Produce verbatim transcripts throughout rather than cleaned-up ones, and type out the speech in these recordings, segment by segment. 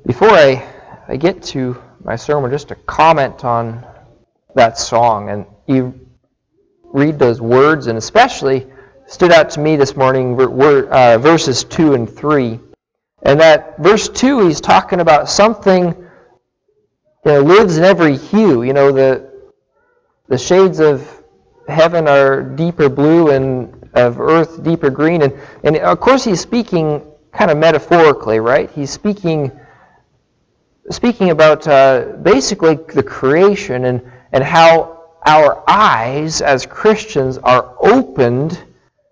Before I, I get to my sermon, just a comment on that song. And you read those words, and especially stood out to me this morning, uh, verses two and three. And that verse two, he's talking about something, you know, lives in every hue. You know, the the shades of heaven are deeper blue and of earth deeper green. And, and of course he's speaking kind of metaphorically, right? He's speaking speaking about uh, basically the creation and, and how our eyes as Christians are opened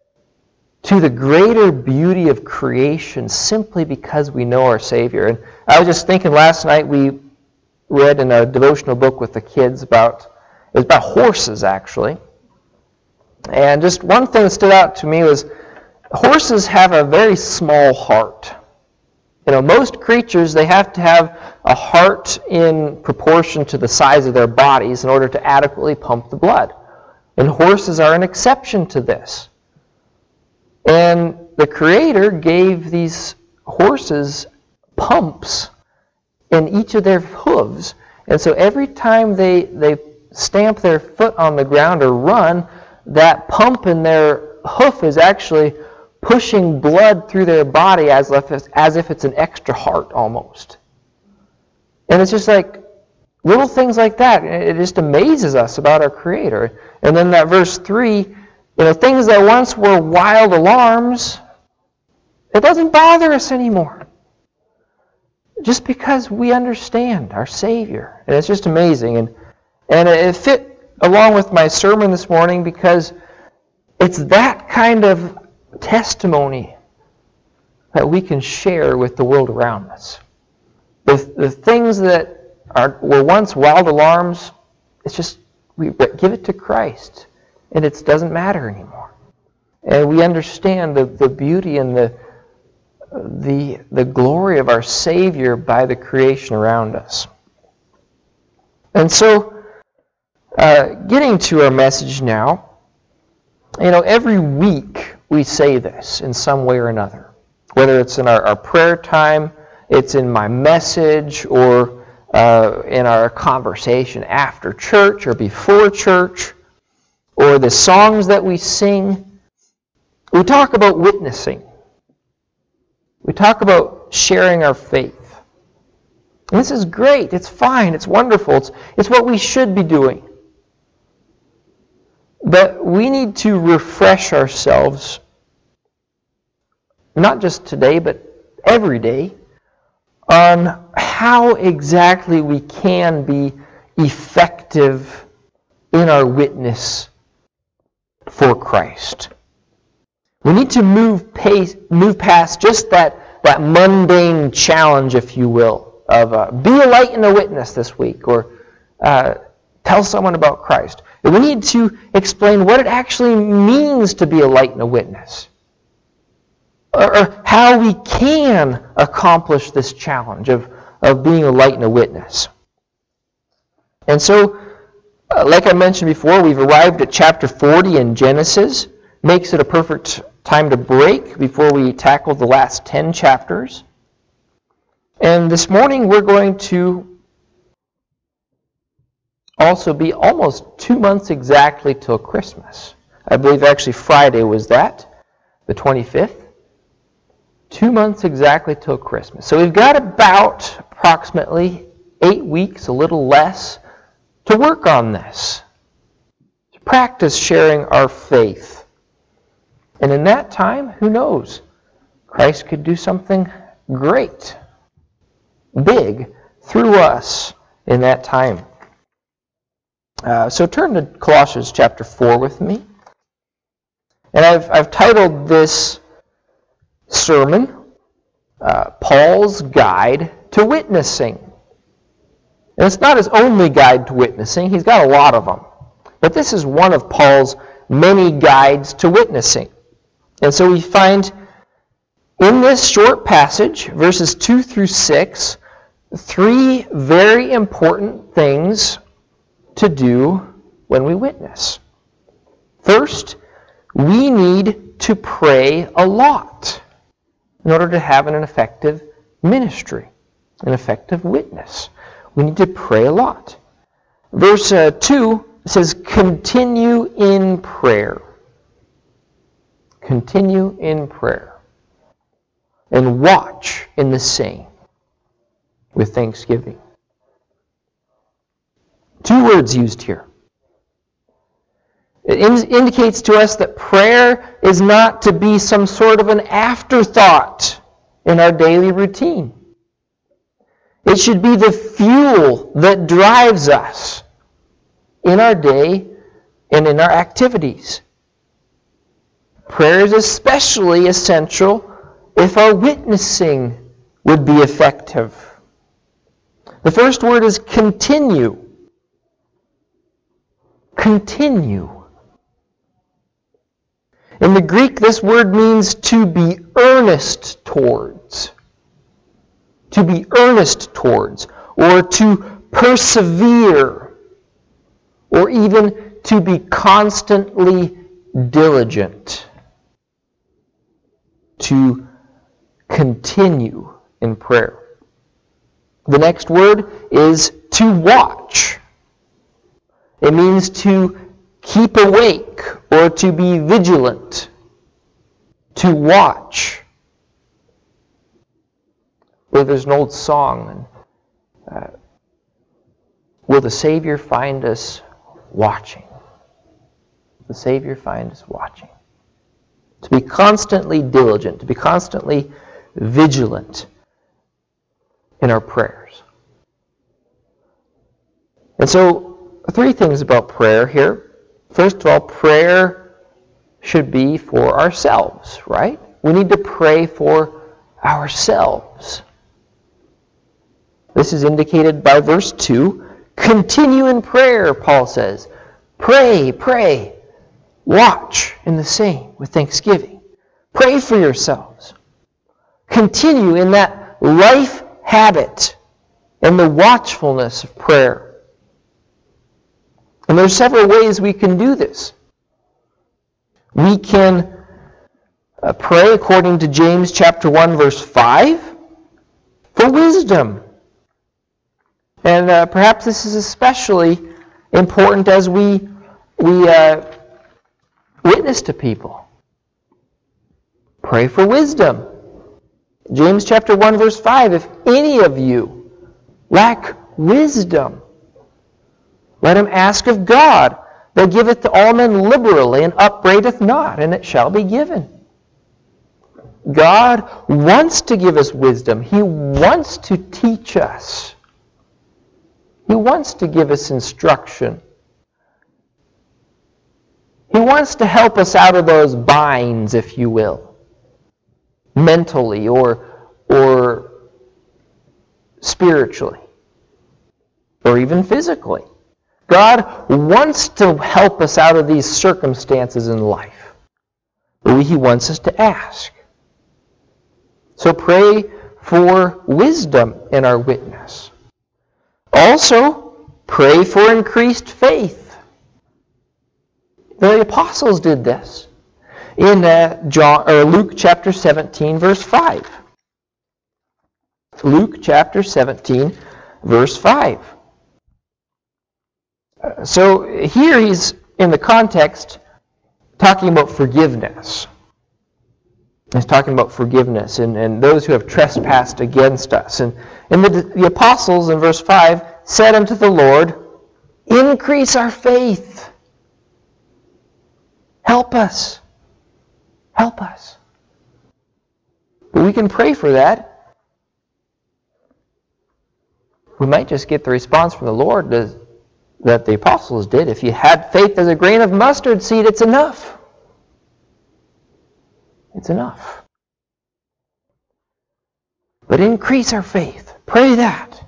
to the greater beauty of creation simply because we know our Savior. And I was just thinking last night, we read in a devotional book with the kids about, it was about horses actually. And just one thing that stood out to me was horses have a very small heart. You know, most creatures, they have to have a heart in proportion to the size of their bodies in order to adequately pump the blood. And horses are an exception to this. And the Creator gave these horses pumps in each of their hooves. And so every time they, they stamp their foot on the ground or run, that pump in their hoof is actually pushing blood through their body as if it's, as if it's an extra heart almost. And it's just like little things like that. It just amazes us about our Creator. And then that verse three, you know, things that once were wild alarms, it doesn't bother us anymore. Just because we understand our Savior. And it's just amazing. And, and it fit along with my sermon this morning because it's that kind of testimony that we can share with the world around us. The, the things that are were once wild alarms, it's just, we give it to Christ, and it doesn't matter anymore. And we understand the, the beauty and the, the, the glory of our Savior by the creation around us. And so, uh, getting to our message now, you know, every week we say this in some way or another. Whether it's in our, our prayer time, it's in my message, or uh, in our conversation after church or before church, or the songs that we sing. We talk about witnessing. We talk about sharing our faith. And this is great. It's fine. It's wonderful. It's, it's what we should be doing. But we need to refresh ourselves, not just today, but every day, on how exactly we can be effective in our witness for Christ. We need to move pace, move past just that, that mundane challenge, if you will, of uh, be a light and a witness this week, or uh, tell someone about Christ. And we need to explain what it actually means to be a light and a witness, or, or how we can accomplish this challenge of, of being a light and a witness. And so, uh, like I mentioned before, we've arrived at chapter forty in Genesis. Makes it a perfect time to break before we tackle the last ten chapters. And this morning we're going to also be almost two months exactly till Christmas. I believe actually Friday was that, the twenty-fifth. Two months exactly till Christmas. So we've got about approximately eight weeks, a little less, to work on this. To practice sharing our faith. And in that time, who knows? Christ could do something great, big, through us in that time. Uh, so turn to Colossians chapter four with me. And I've, I've titled this sermon, uh, Paul's Guide to Witnessing. And it's not his only guide to witnessing. He's got a lot of them. But this is one of Paul's many guides to witnessing. And so we find in this short passage, verses two through six, three very important things to do when we witness. First, we need to pray a lot in order to have an effective ministry. an effective witness. We need to pray a lot. Verse uh, two says, continue in prayer. Continue in prayer. And watch in the same with thanksgiving. Two words used here. It in- indicates to us that prayer is not to be some sort of an afterthought in our daily routine. It should be the fuel that drives us in our day and in our activities. Prayer is especially essential if our witnessing would be effective. The first word is continue. Continue. In the Greek, this word means to be earnest towards. To be earnest towards, or to persevere, or even to be constantly diligent. To continue in prayer. The next word is to watch. It means to keep awake or to be vigilant. To watch. Well, there's an old song, and, uh, will the Savior find us watching? The Savior find us watching. To be constantly diligent, to be constantly vigilant in our prayers. And so, three things about prayer here. First of all, prayer should be for ourselves, right? We need to pray for ourselves. This is indicated by verse two. Continue in prayer, Paul says. Pray, pray. Watch in the same with thanksgiving. Pray for yourselves. Continue in that life habit and the watchfulness of prayer. And there's several ways we can do this. We can uh, pray according to James chapter one, verse five, for wisdom. And uh, perhaps this is especially important as we we uh, witness to people. Pray for wisdom. James chapter one, verse five, if any of you lack wisdom, let him ask of God, that giveth to all men liberally, and upbraideth not, and it shall be given. God wants to give us wisdom. He wants to teach us. He wants to give us instruction. He wants to help us out of those binds, if you will, mentally or, or spiritually, or even physically. God wants to help us out of these circumstances in life. But He wants us to ask. So pray for wisdom in our witness. Also, pray for increased faith. The apostles did this in uh, John or Luke chapter seventeen, verse five. Luke chapter seventeen, verse five. Uh, so here he's, in the context, talking about forgiveness. He's talking about forgiveness and, and those who have trespassed against us. And, and the, the apostles in verse five said unto the Lord, increase our faith. Help us. Help us. But we can pray for that. We might just get the response from the Lord that the apostles did. If you had faith as a grain of mustard seed, it's enough. It's enough. But increase our faith. Pray that.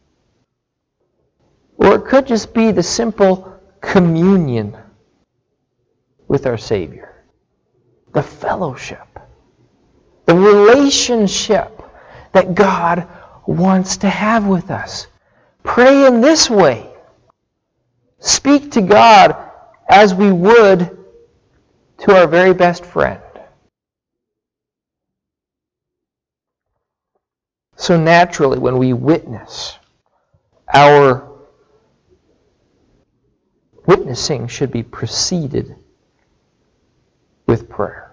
Or it could just be the simple communion with our Savior. The fellowship. The relationship that God wants to have with us. Pray in this way. Speak to God as we would to our very best friend. So naturally, when we witness, our witnessing should be preceded with prayer.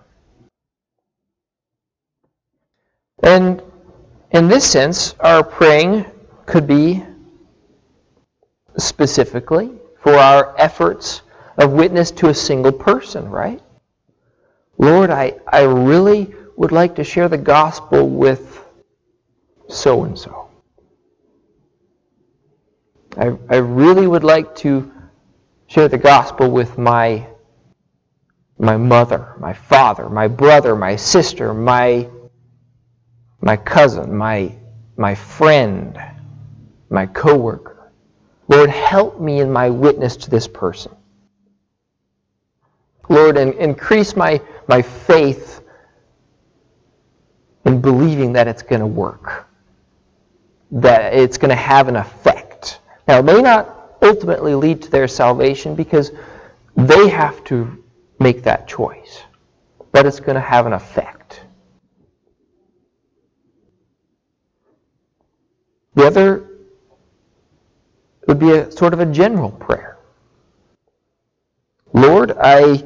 And in this sense, our praying could be specifically for our efforts of witness to a single person, right? Lord, I, I really would like to share the gospel with so-and-so. I, I really would like to share the gospel with my, my mother, my father, my brother, my sister, my, my cousin, my, my friend, my coworker. Lord, help me in my witness to this person. Lord, and increase my, my faith in believing that it's going to work, that it's going to have an effect. Now, it may not ultimately lead to their salvation because they have to make that choice, but it's going to have an effect. The other would be a sort of a general prayer. Lord, I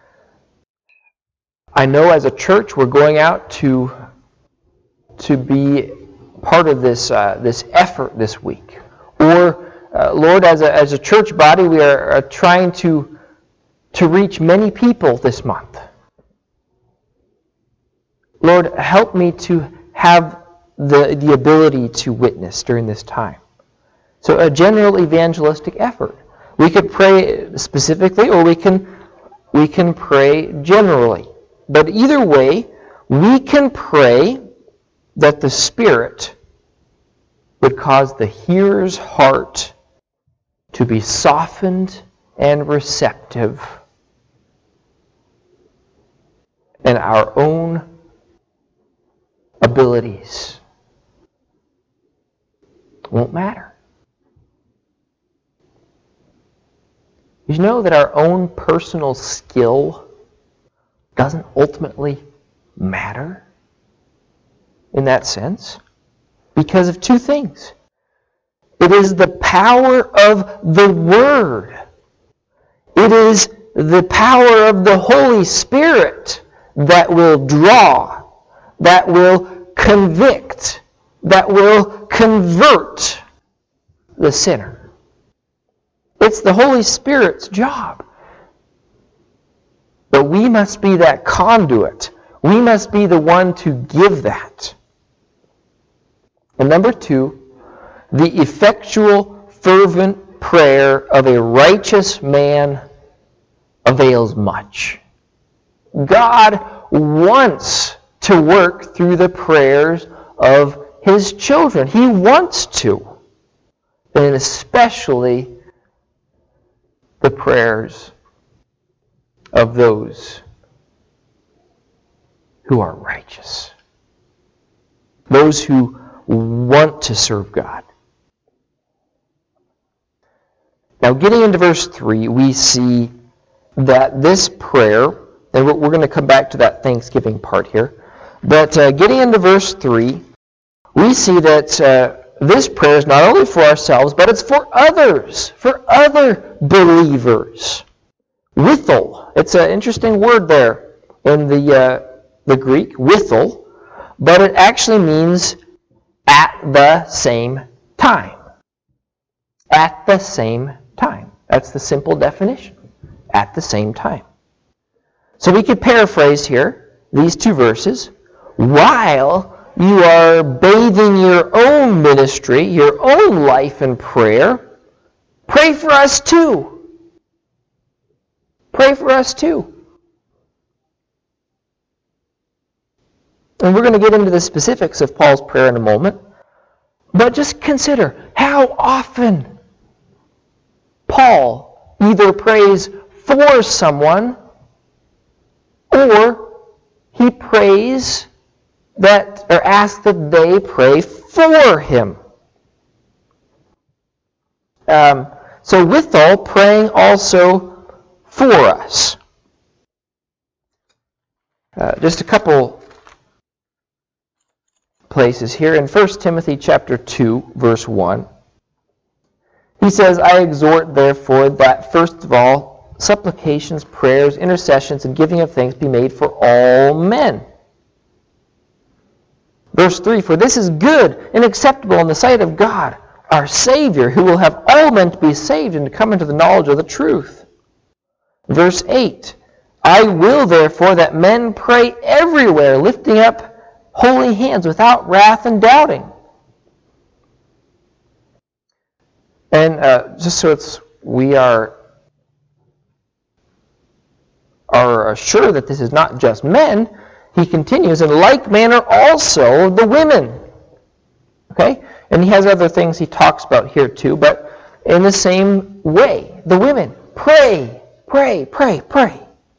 I know as a church we're going out to to be part of this uh, this effort this week. Or, uh, Lord, as a as a church body, we are uh, trying to to reach many people this month. Lord, help me to have the the ability to witness during this time. So, a general evangelistic effort. We could pray specifically, or we can we can pray generally. But either way, we can pray that the Spirit would cause the hearer's heart to be softened and receptive, and our own abilities won't matter. You know that our own personal skill doesn't ultimately matter in that sense because of two things. It is the power of the Word. It is the power of the Holy Spirit that will draw, that will convict, that will convert the sinner. It's the Holy Spirit's job. But we must be that conduit. We must be the one to give that. And number two, the effectual, fervent prayer of a righteous man avails much. God wants to work through the prayers of His children. He wants to. And especially the prayers of those who are righteous. Those who want to serve God. Now, getting into verse three, we see that this prayer, and we're going to come back to that Thanksgiving part here, but uh, getting into verse three, we see that uh, this prayer is not only for ourselves, but it's for others, for other believers. Withal. It's an interesting word there in the uh, the Greek, withal, but it actually means at the same time. At the same time. That's the simple definition. At the same time. So we could paraphrase here these two verses. While you are bathing your own ministry, your own life in prayer, pray for us too. Pray for us too. And we're going to get into the specifics of Paul's prayer in a moment. But just consider how often Paul either prays for someone or he prays that, or asks that they pray for him. Um, so withal, praying also for us. Uh, just a couple places here. In First Timothy chapter two, verse one, he says, I exhort therefore that first of all supplications, prayers, intercessions, and giving of thanks be made for all men. Verse three, for this is good and acceptable in the sight of God, our Savior, who will have all men to be saved and to come into the knowledge of the truth. Verse eight, I will therefore that men pray everywhere, lifting up holy hands without wrath and doubting. And uh, just so it's, we are, are assured that this is not just men, he continues, in like manner also the women. Okay? And he has other things he talks about here too, but in the same way, the women, pray, pray, pray, pray.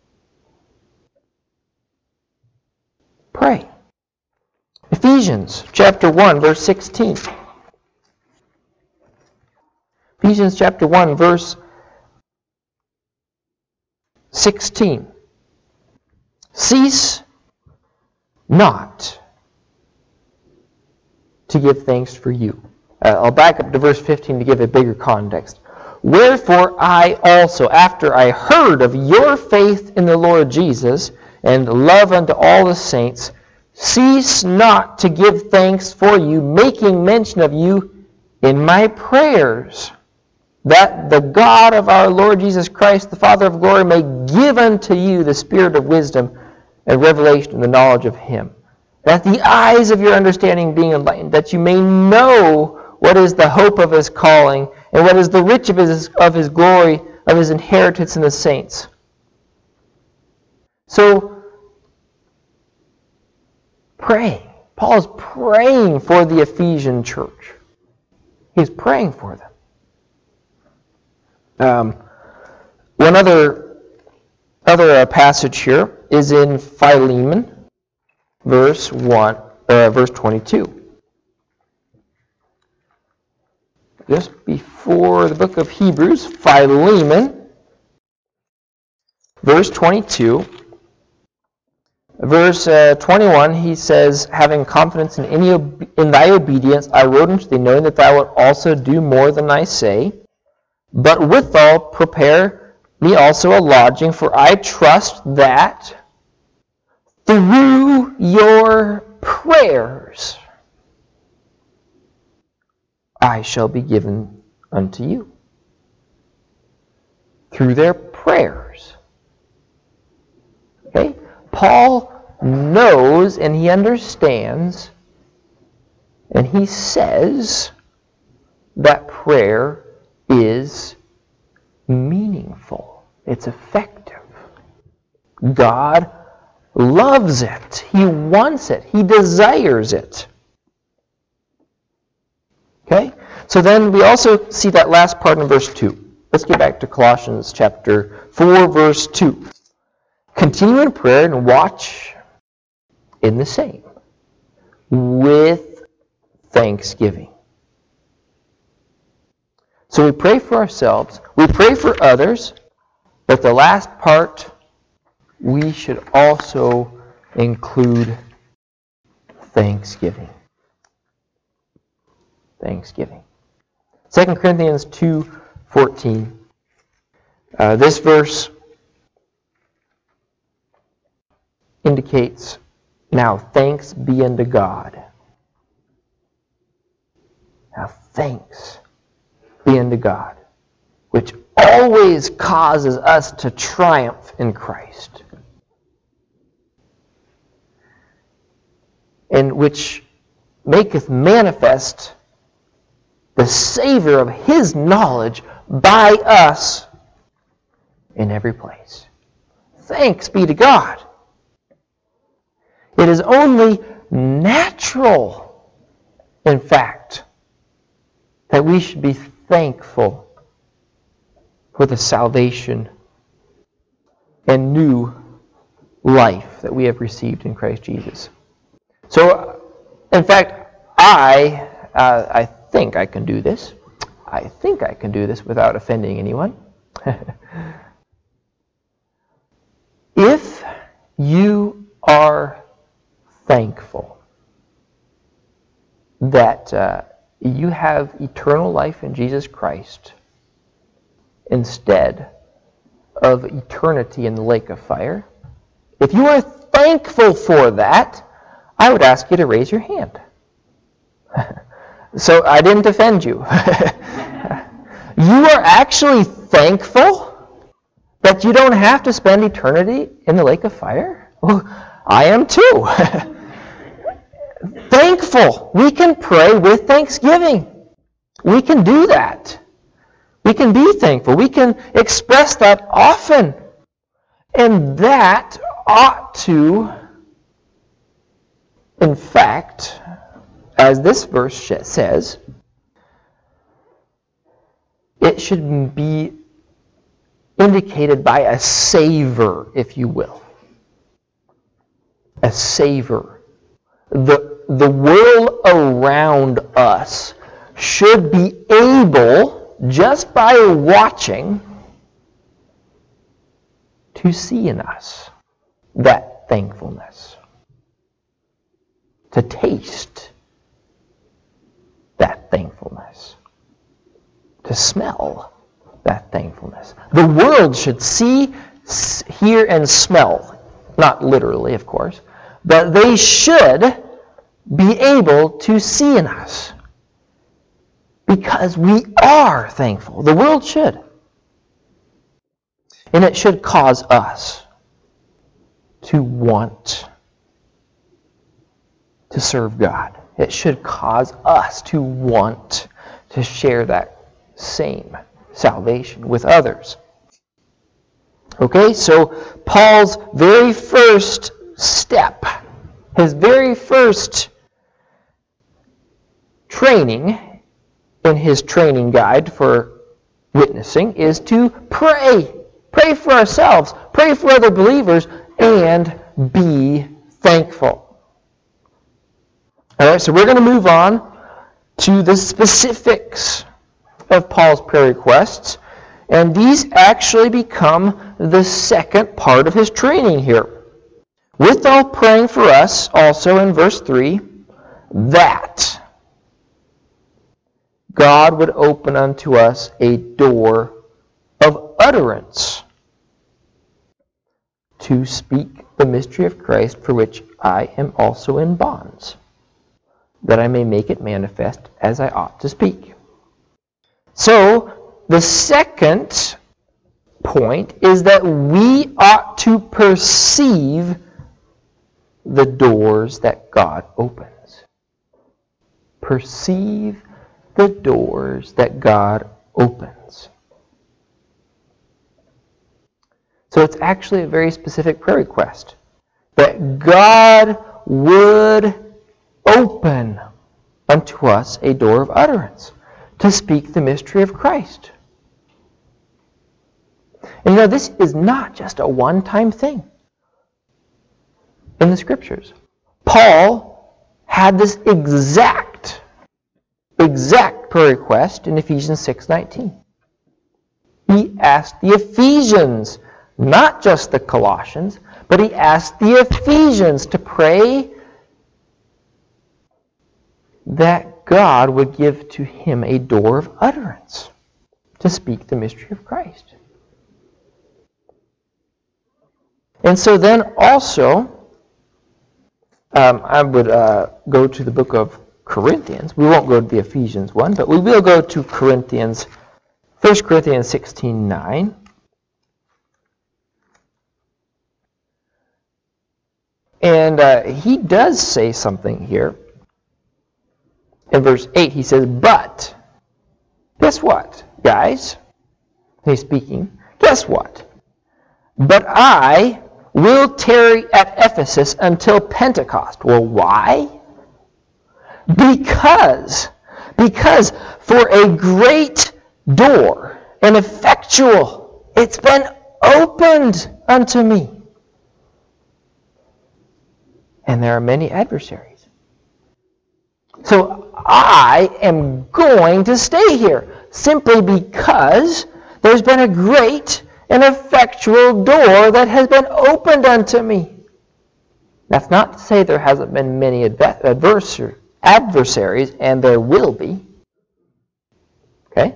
Pray. Ephesians chapter one, verse sixteen. Ephesians chapter one, verse sixteen. Cease not to give thanks for you. Uh, I'll back up to verse fifteen to give a bigger context. Wherefore I also, after I heard of your faith in the Lord Jesus and love unto all the saints, cease not to give thanks for you, making mention of you in my prayers, that the God of our Lord Jesus Christ, the Father of glory, may give unto you the spirit of wisdom and revelation in the knowledge of him, that the eyes of your understanding being enlightened, that you may know what is the hope of his calling, and what is the riches of his, of his glory, of his inheritance in the saints. So, pray. Paul is praying for the Ephesian church. He's praying for them. Um, one other, other uh, passage here is in Philemon, verse one, uh, verse twenty-two. Just before the book of Hebrews, Philemon, verse twenty-two. Verse uh, twenty-one, he says, having confidence in, any ob- in thy obedience, I wrote unto thee, knowing that thou wilt also do more than I say. But withal, prepare me also a lodging, for I trust that through your prayers I shall be given unto you. Through their prayers. Okay? Paul knows and he understands and he says that prayer is meaningful. It's effective. God loves it. He wants it. He desires it. Okay? So then we also see that last part in verse two. Let's get back to Colossians chapter four, verse two. Continue in prayer and watch in the same, with thanksgiving. So we pray for ourselves, we pray for others, but the last part, we should also include thanksgiving. Thanksgiving. Second Corinthians two fourteen. Uh, this verse indicates, now thanks be unto God. Now thanks be unto God, which always causes us to triumph in Christ, and which maketh manifest the savor of his knowledge by us in every place. Thanks be to God. It is only natural, in fact, that we should be thankful for the salvation and new life that we have received in Christ Jesus. So, in fact, I, uh, I think I can do this. I think I can do this without offending anyone. If you are thankful, that uh, you have eternal life in Jesus Christ instead of eternity in the lake of fire, if you are thankful for that, I would ask you to raise your hand. So I didn't offend you. You are actually thankful that you don't have to spend eternity in the lake of fire? Well, I am too. Thankful. We can pray with thanksgiving. We can do that. We can be thankful. We can express that often. And that ought to, in fact, as this verse says, it should be indicated by a savor, if you will. A savor. The, the world around us should be able, just by watching, to see in us that thankfulness. To taste that thankfulness. To smell that thankfulness. The world should see, hear, and smell. Not literally, of course. But they should be able to see in us. Because we are thankful. The world should. And it should cause us to want to serve God. It should cause us to want to share that same salvation with others. Okay, so Paul's very first step, his very first training in his training guide for witnessing is to pray. Pray for ourselves, pray for other believers, and be thankful. All right, so we're going to move on to the specifics of Paul's prayer requests, and these actually become the second part of his training here. Withal praying for us, also in verse three, that God would open unto us a door of utterance to speak the mystery of Christ, for which I am also in bonds, that I may make it manifest as I ought to speak. So, the second point is that we ought to perceive the doors that God opens. Perceive the doors that God opens. So it's actually a very specific prayer request. That God would open unto us a door of utterance to speak the mystery of Christ. And you know, this is not just a one-time thing in the Scriptures. Paul had this exact, exact prayer request in Ephesians six nineteen. He asked the Ephesians, not just the Colossians, but he asked the Ephesians to pray that God would give to him a door of utterance to speak the mystery of Christ. And so then also, um, I would uh, go to the book of Corinthians. We won't go to the Ephesians one, but we will go to Corinthians, First Corinthians sixteen nine. And uh, he does say something here. In verse eight, he says, but, guess what, guys? He's speaking. Guess what? But I will tarry at Ephesus until Pentecost. Well, why? Because, because for a great door, an effectual, it's been opened unto me. And there are many adversaries. So I am going to stay here simply because there's been a great and effectual door that has been opened unto me. That's not to say there hasn't been many adver- adversaries, and there will be. Okay?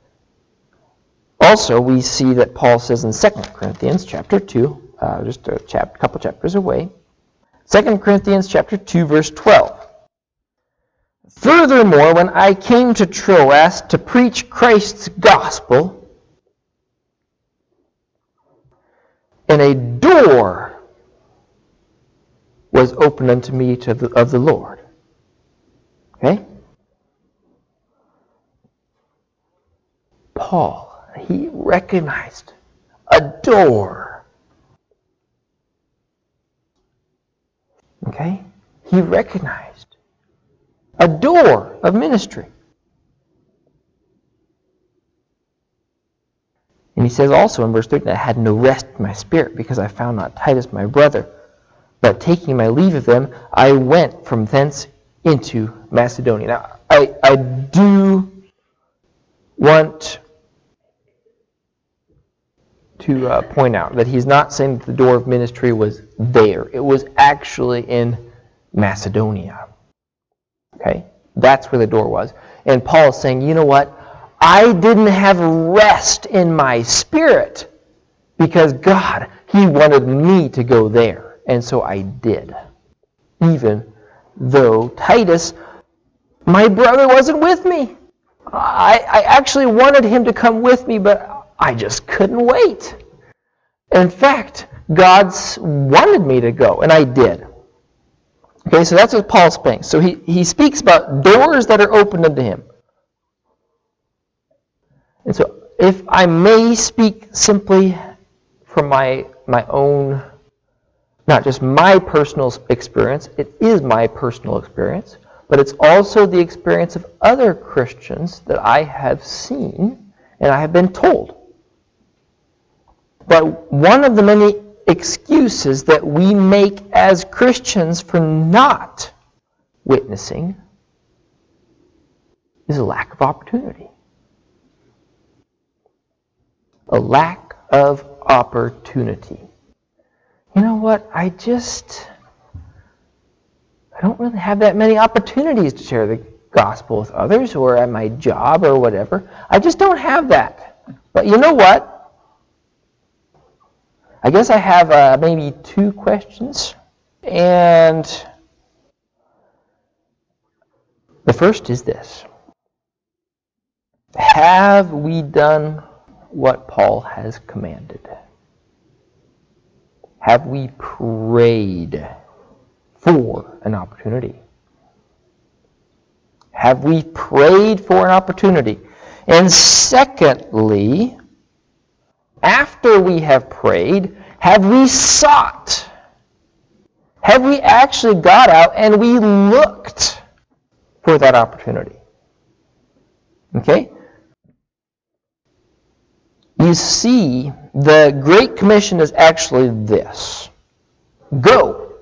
Also, we see that Paul says in Second Corinthians chapter two, uh, just a chap- couple chapters away, Second Corinthians chapter two, verse twelve. Furthermore, when I came to Troas to preach Christ's gospel, and a door was opened unto me to the, of the Lord. Okay? Paul, he recognized a door. Okay? He recognized a door of ministry. And he says also in verse thirteen, I had no rest in my spirit because I found not Titus my brother. But taking my leave of them, I went from thence into Macedonia. Now, I, I do want to uh, point out that he's not saying that the door of ministry was there. It was actually in Macedonia. Okay? That's where the door was. And Paul is saying, you know what? I didn't have rest in my spirit because God, He wanted me to go there. And so I did. Even though Titus, my brother, wasn't with me. I, I actually wanted him to come with me, but I just couldn't wait. In fact, God wanted me to go, and I did. Okay, so that's what Paul's saying. So he, he speaks about doors that are opened unto him. And so if I may speak simply from my my own, not just my personal experience, it is my personal experience, but it's also the experience of other Christians that I have seen and I have been told. But one of the many excuses that we make as Christians for not witnessing is a lack of opportunity. A lack of opportunity. You know what? I just, I don't really have that many opportunities to share the gospel with others or at my job or whatever. I just don't have that. But you know what? I guess I have uh, maybe two questions. And the first is this. Have we done what Paul has commanded? Have we prayed for an opportunity? Have we prayed for an opportunity? And secondly, after we have prayed, have we sought? Have we actually got out and we looked for that opportunity? Okay? You see, the Great Commission is actually this. Go.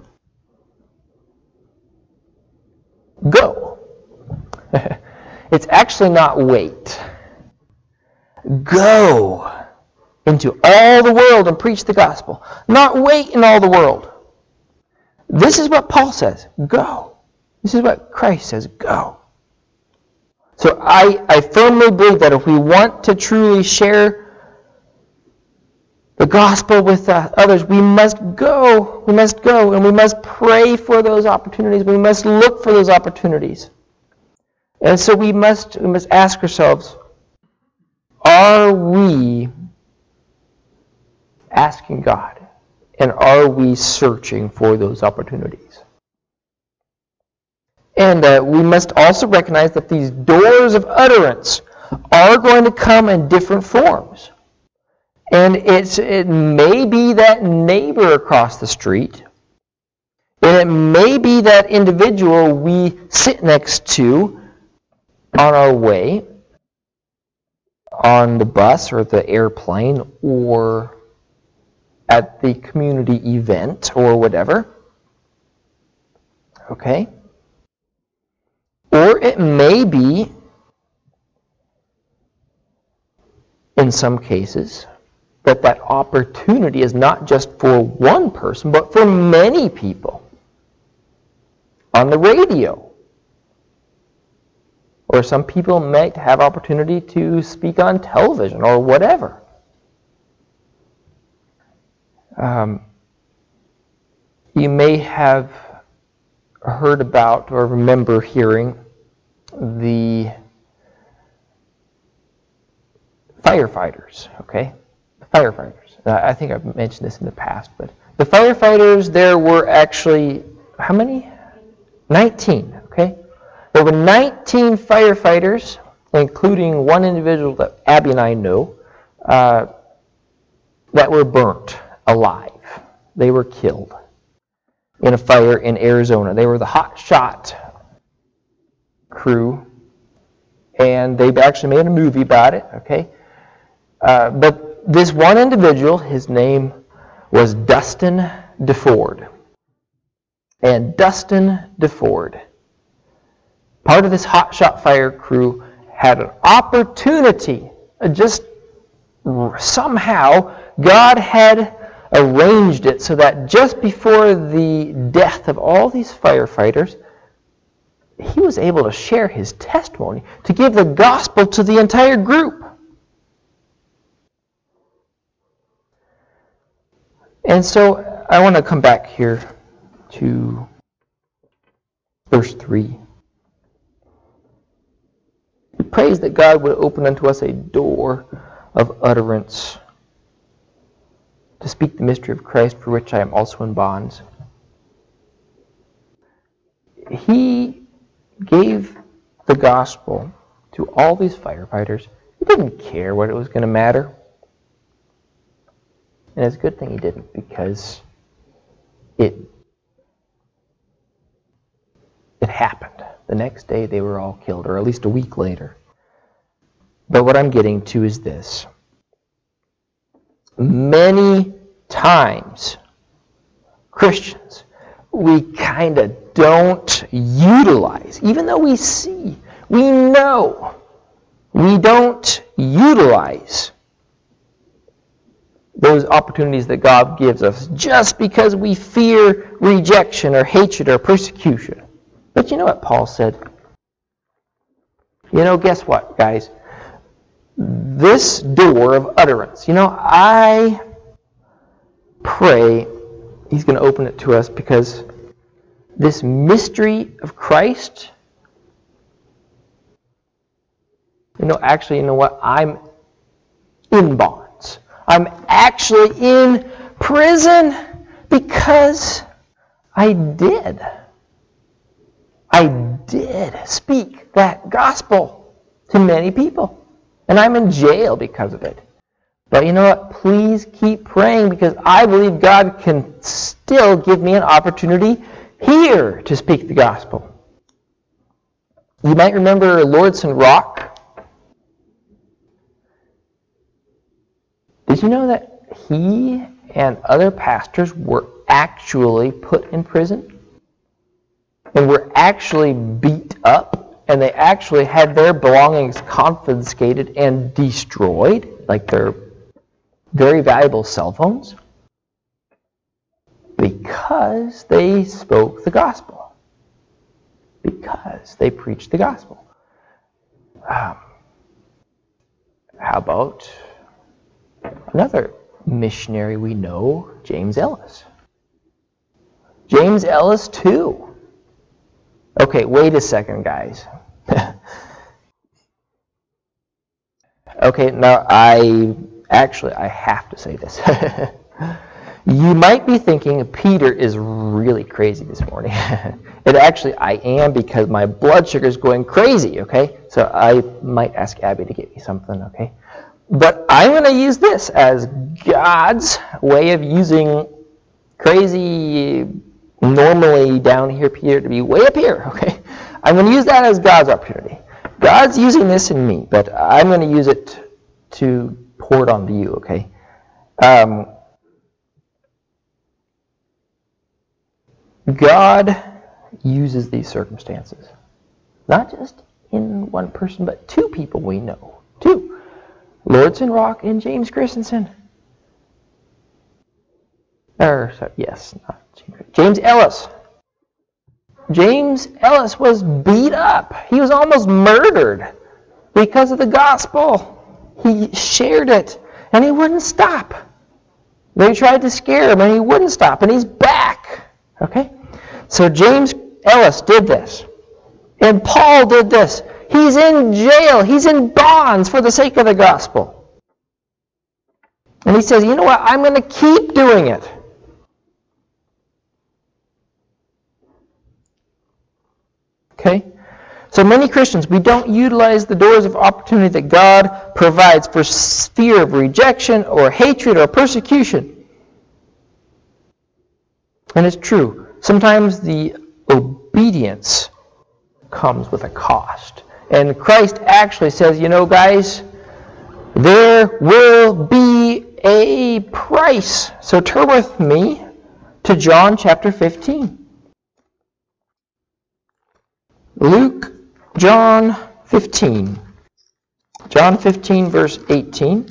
Go. It's actually not wait. Go into all the world and preach the gospel. Not wait in all the world. This is what Paul says. Go. This is what Christ says. Go. So I, I firmly believe that if we want to truly share the gospel with uh, others, we must go. We must go and we must pray for those opportunities. We must look for those opportunities. And so we must, we must ask ourselves, are we asking God? And are we searching for those opportunities? And uh, we must also recognize that these doors of utterance are going to come in different forms. And it's it may be that neighbor across the street. And it may be that individual we sit next to on our way, on the bus or the airplane or at the community event or whatever. Okay? Or it may be, in some cases, that that opportunity is not just for one person, but for many people. On the radio, Or some people might have opportunity to speak on television or whatever. Um, you may have heard about or remember hearing the firefighters, okay? The firefighters. Uh, I think I've mentioned this in the past, but the firefighters, there were actually, how many? nineteen, okay? There were nineteen firefighters, including one individual that Abby and I know, uh, that were burnt alive. They were killed in a fire in Arizona. They were the hot shot crew, and they actually made a movie about it, okay? Uh, but this one individual, his name was Dustin DeFord. And Dustin DeFord, part of this hotshot fire crew, had an opportunity. Just somehow, God had arranged it so that just before the death of all these firefighters, he was able to share his testimony, to give the gospel to the entire group. And so I want to come back here to verse three. He prays that God would open unto us a door of utterance to speak the mystery of Christ, for which I am also in bonds. He gave the gospel to all these firefighters. He didn't care what it was going to matter. And it's a good thing he didn't, because it it happened. The next day they were all killed, or at least a week later. But what I'm getting to is this. Many times, Christians, we kind of don't utilize, even though we see, we know, we don't utilize those opportunities that God gives us just because we fear rejection or hatred or persecution. But you know what Paul said? You know, guess what, guys? This door of utterance, you know, I pray he's going to open it to us, because this mystery of Christ, you know, actually, you know what? I'm in bonds. I'm actually in prison because I did. I did speak that gospel to many people. And I'm in jail because of it. But you know what? Please keep praying, because I believe God can still give me an opportunity here to speak the gospel. You might remember Lordson Rock. Did you know that he and other pastors were actually put in prison? And were actually beat up? And they actually had their belongings confiscated and destroyed? Like their very valuable cell phones? Because they spoke the gospel. Because they preached the gospel. Um, how about another missionary we know, James Ellis? James Ellis too. Okay, wait a second, guys. Okay, now I actually I have to say this. You might be thinking Peter is really crazy this morning. And actually I am, because my blood sugar is going crazy, okay? So I might ask Abby to get me something, okay? But I'm going to use this as God's way of using crazy, normally down here Peter to be way up here, okay? I'm going to use that as God's opportunity. God's using this in me, but I'm going to use it to pour it onto you, okay? Um, God uses these circumstances. Not just in one person, but two people we know. Two. Lordson Rock and James Christensen. Or, sorry, yes, not James, James Ellis. James Ellis was beat up. He was almost murdered because of the gospel. He shared it, and he wouldn't stop. They tried to scare him, and he wouldn't stop, and he's back. Okay? So James Ellis did this. And Paul did this. He's in jail. He's in bonds for the sake of the gospel. And he says, you know what? I'm going to keep doing it. Okay? So many Christians, we don't utilize the doors of opportunity that God provides for fear of rejection or hatred or persecution. And it's true. Sometimes the obedience comes with a cost. And Christ actually says, you know, guys, there will be a price. So turn with me to John chapter fifteen. Luke, John fifteen. John fifteen, verse eighteen.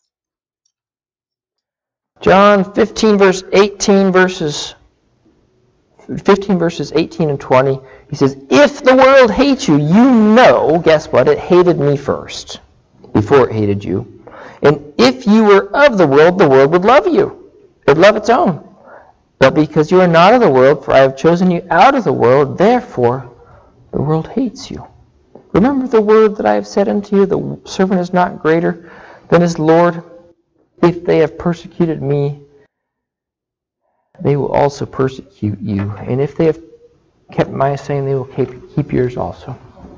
John fifteen, verse eighteen, verses fifteen verses eighteen and twenty. He says, if the world hates you, you know, guess what? It hated me first, before it hated you. And if you were of the world, the world would love you. It would love its own. But because you are not of the world, for I have chosen you out of the world, therefore the world hates you. Remember the word that I have said unto you, the servant is not greater than his Lord. If they have persecuted me, they will also persecute you. And if they have kept my saying, they will keep, keep yours also.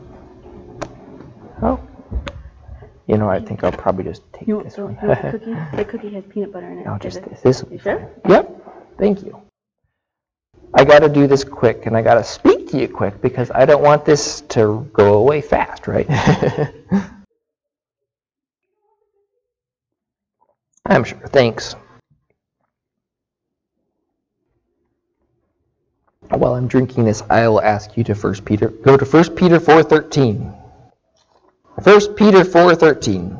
Oh. You know, I think I'll probably just take you, this so, one. You want a cookie? The cookie has peanut butter in it. No, just Is this. This will be You sure? fine. Yep. Thank you. I got to do this quick, and I got to speak to you quick, because I don't want this to go away fast, right? I'm sure. Thanks. While I'm drinking this, I will ask you to First Peter. Go to First Peter four thirteen. First Peter four thirteen.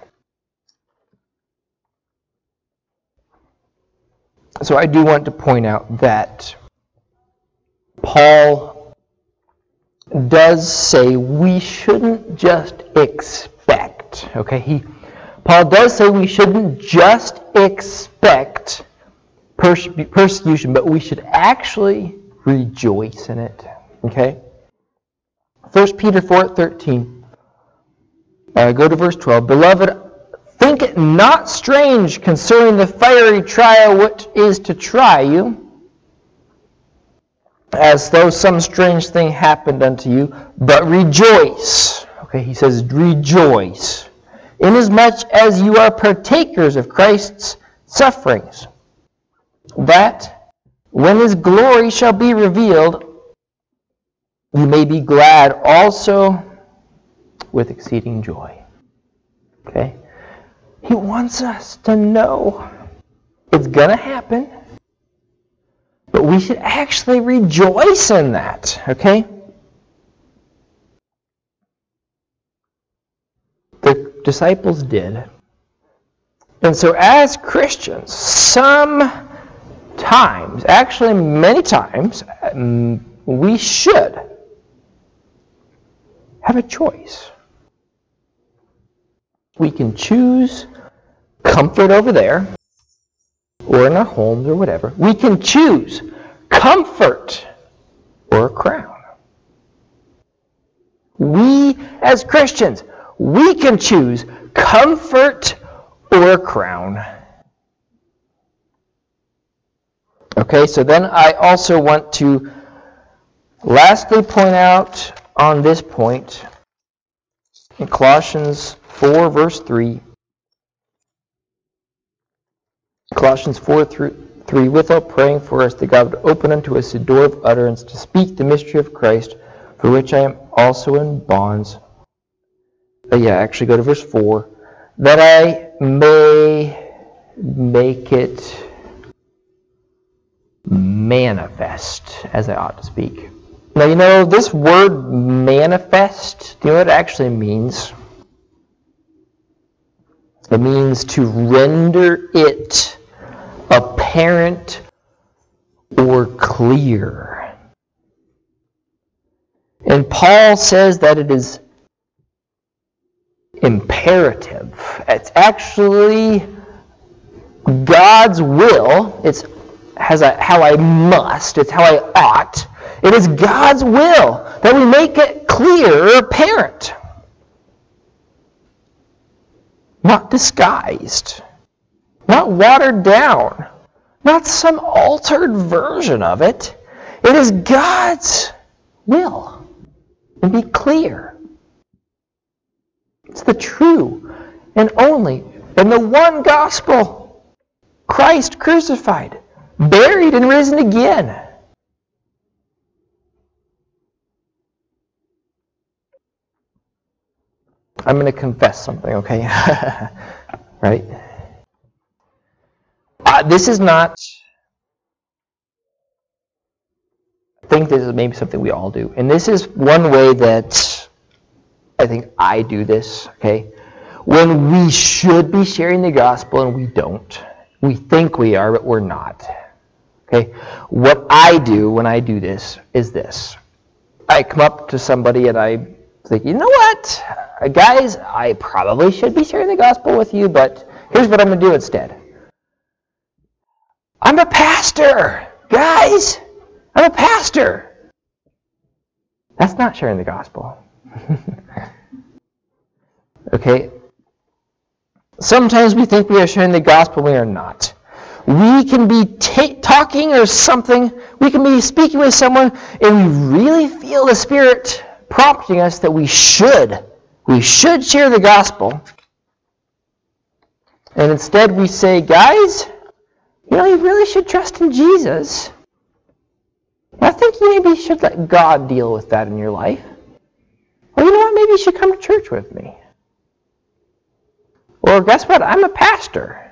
So I do want to point out that Paul does say we shouldn't just expect. Okay, he Paul does say we shouldn't just expect perse- persecution, but we should actually rejoice in it. Okay? First Peter four thirteen. Uh, go to verse twelve. Beloved, think it not strange concerning the fiery trial which is to try you, as though some strange thing happened unto you, but rejoice. Okay, he says rejoice, inasmuch as you are partakers of Christ's sufferings, that when his glory shall be revealed, you may be glad also with exceeding joy. Okay? He wants us to know it's going to happen, but we should actually rejoice in that. Okay? The disciples did. And so as Christians, some times, actually many times, we should have a choice. We can choose comfort over there, or in our homes, or whatever. We can choose comfort or a crown. We, as Christians, we can choose comfort or a crown. Okay, so then I also want to lastly point out on this point in Colossians four, verse three. Colossians four, three, without praying for us, that God would open unto us the door of utterance to speak the mystery of Christ, for which I am also in bonds. Uh, yeah, actually go to verse four. That I may make it manifest as I ought to speak. Now, you know, this word manifest, do you know what it actually means? It means to render it apparent or clear. And Paul says that it is imperative. It's actually God's will. It's has a, how I must. It's how I ought. It is God's will that we make it clear or apparent. Not disguised. Not watered down. Not some altered version of it. It is God's will. And be clear. It's the true and only and the one gospel. Christ crucified, buried and risen again. I'm going to confess something, okay? Right? Uh, this is not... I think this is maybe something we all do. And this is one way that I think I do this, okay? When we should be sharing the gospel and we don't. We think we are, but we're not. Okay? What I do when I do this is this. I come up to somebody and I think, you know what? Guys, I probably should be sharing the gospel with you, but here's what I'm going to do instead. I'm a pastor! Guys! I'm a pastor! That's not sharing the gospel. Okay? Sometimes we think we are sharing the gospel, we are not. We can be ta- talking or something, we can be speaking with someone, and we really feel the Spirit prompting us that we should, we should share the gospel. And instead we say, guys, you know, you really should trust in Jesus. I think you maybe should let God deal with that in your life. Or you know what, maybe you should come to church with me. Or guess what? I'm a pastor.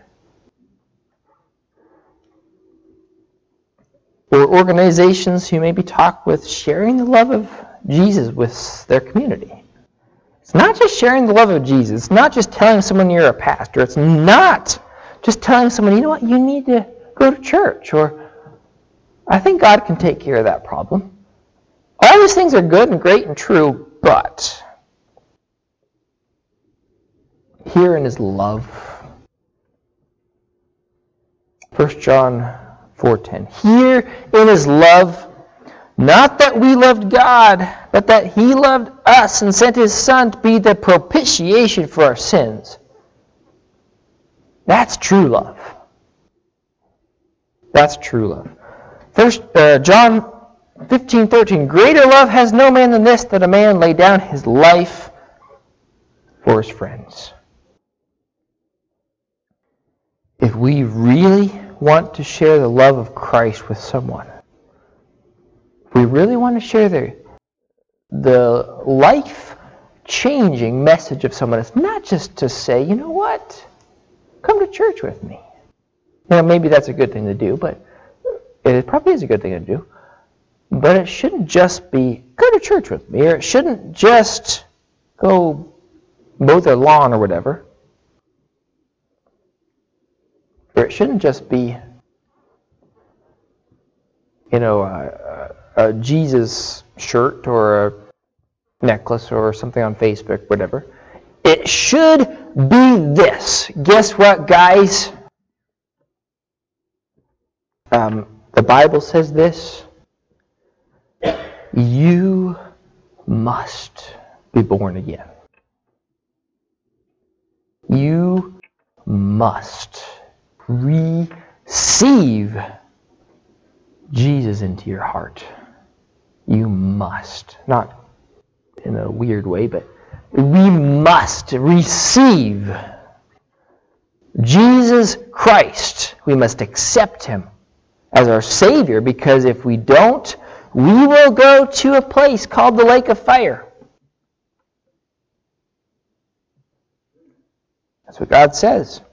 Or organizations who maybe talk with sharing the love of Jesus with their community. It's not just sharing the love of Jesus. It's not just telling someone you're a pastor. It's not just telling someone, you know what, you need to go to church. Or I think God can take care of that problem. All these things are good and great and true, but here in His love. First John four ten. Here in His love, not that we loved God, but that He loved us and sent His Son to be the propitiation for our sins. That's true love. That's true love. First uh, John fifteen thirteen. Greater love has no man than this, that a man lay down his life for his friends. If we really want to share the love of Christ with someone, if we really want to share the, the life-changing message of someone, it's not just to say, you know what, come to church with me. You know, maybe that's a good thing to do, but it probably is a good thing to do. But it shouldn't just be, go to church with me, or it shouldn't just go mow their lawn or whatever. Or it shouldn't just be, you know, a, a Jesus shirt or a necklace or something on Facebook, whatever. It should be this. Guess what, guys? Um, the Bible says this. You must be born again. You must receive Jesus into your heart. You must. Not in a weird way, but we must receive Jesus Christ. We must accept Him as our Savior, because if we don't, we will go to a place called the lake of fire. That's what God says.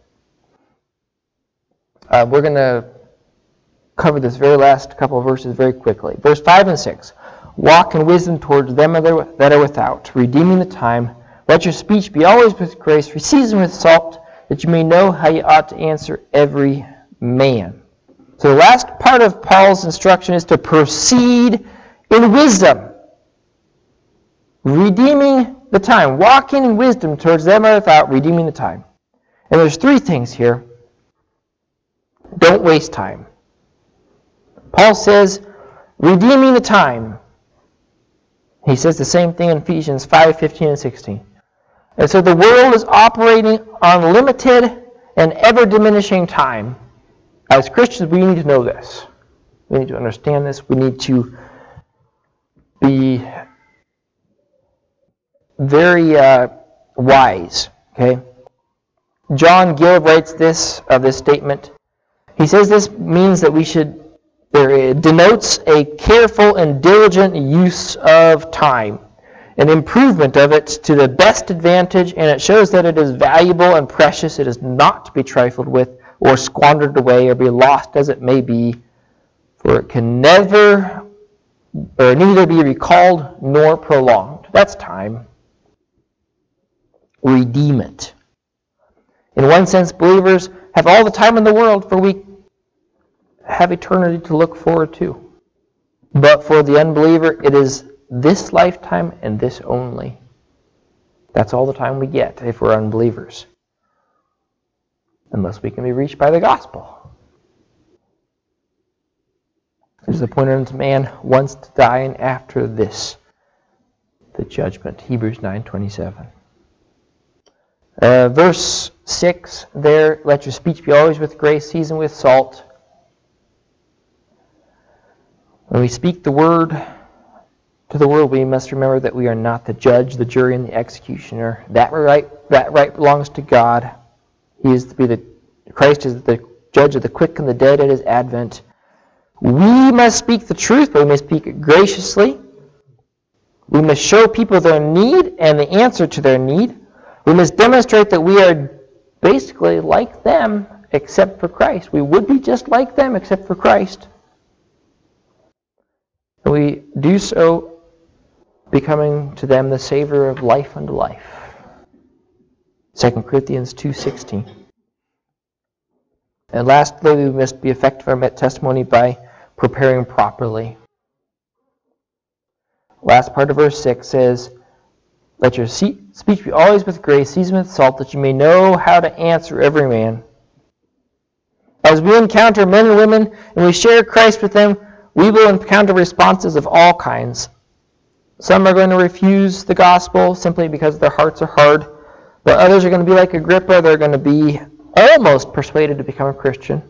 Uh, we're going to cover this very last couple of verses very quickly. Verse five and six. Walk in wisdom towards them that are without, redeeming the time. Let your speech be always with grace, seasoned with salt, that you may know how you ought to answer every man. So the last part of Paul's instruction is to proceed in wisdom. redeeming the time, walking in wisdom towards them that are without, redeeming the time. And there's three things here. Don't waste time. Paul says, redeeming the time. He says the same thing in Ephesians five, fifteen, and sixteen. And so the world is operating on limited and ever-diminishing time. As Christians, we need to know this. We need to understand this. We need to be very uh, wise. Okay. John Gill writes this of this statement. He says this means that we should, or it denotes a careful and diligent use of time, an improvement of it to the best advantage, and it shows that it is valuable and precious. It is not to be trifled with or squandered away or be lost as it may be, for it can never or neither be recalled nor prolonged. That's time. Redeem it. In one sense, believers have all the time in the world, for we have eternity to look forward to. But for the unbeliever, it is this lifetime and this only. That's all the time we get if we're unbelievers. Unless we can be reached by the gospel. There's appointed unto man once to die, and after this, the judgment. Hebrews nine twenty-seven. Uh, verse six there, let your speech be always with grace, seasoned with salt. When we speak the word to the world, we must remember that we are not the judge, the jury, and the executioner. That right, that right belongs to God. He is to be the Christ is the judge of the quick and the dead at his advent. We must speak the truth, but we must speak it graciously. We must show people their need and the answer to their need. We must demonstrate that we are basically like them except for Christ. We would be just like them except for Christ. And we do so becoming to them the Savior of life unto life. Second Corinthians two sixteen. And lastly, we must be effective in our testimony by preparing properly. Last part of verse six says, let your speech be always with grace, seasoned with salt, that you may know how to answer every man. As we encounter men and women and we share Christ with them, we will encounter responses of all kinds. Some are going to refuse the gospel simply because their hearts are hard, but others are going to be like Agrippa. They're going to be almost persuaded to become a Christian.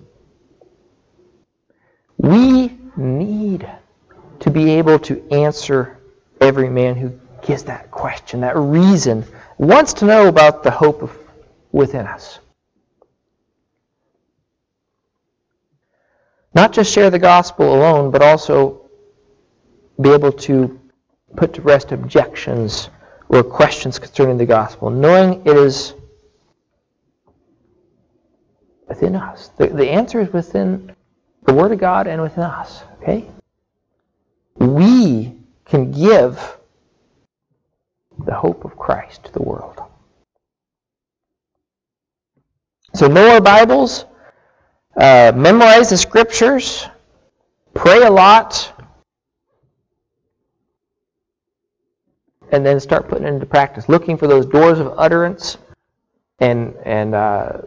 We need to be able to answer every man who gives that question, that reason, wants to know about the hope of, within us. Not just share the gospel alone, but also be able to put to rest objections or questions concerning the gospel, knowing it is within us. The, the answer is within the Word of God and within us. Okay? We can give the hope of Christ to the world. So know our Bibles, uh, memorize the Scriptures, pray a lot, and then start putting it into practice, looking for those doors of utterance and and uh,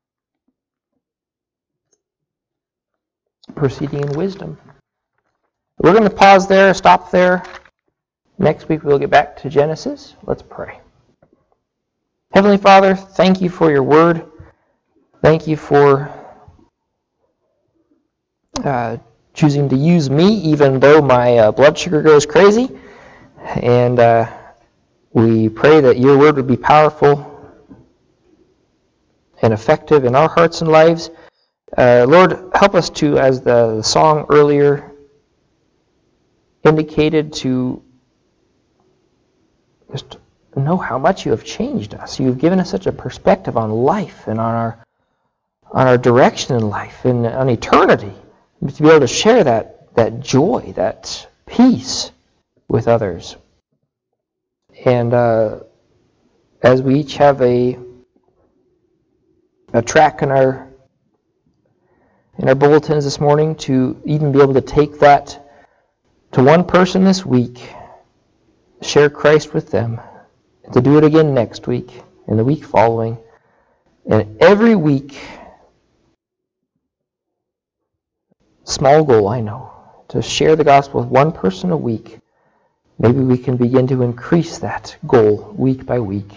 proceeding in wisdom. We're going to pause there, stop there. Next week we'll get back to Genesis. Let's pray. Heavenly Father, thank you for your word. Thank you for uh, choosing to use me even though my uh, blood sugar goes crazy. And uh, we pray that your word would be powerful and effective in our hearts and lives. Uh, Lord, help us to, as the song earlier indicated, to just know how much you have changed us. You've given us such a perspective on life and on our on our direction in life and on eternity. To be able to share that, that joy, that peace with others. And uh, as we each have a a track in our in our bulletins this morning, to even be able to take that to one person this week share Christ with them, and to do it again next week, and the week following, and every week. Small goal, I know, to share the gospel with one person a week. Maybe we can begin to increase that goal week by week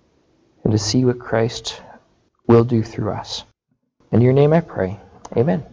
and to see what Christ will do through us. In your name I pray. Amen.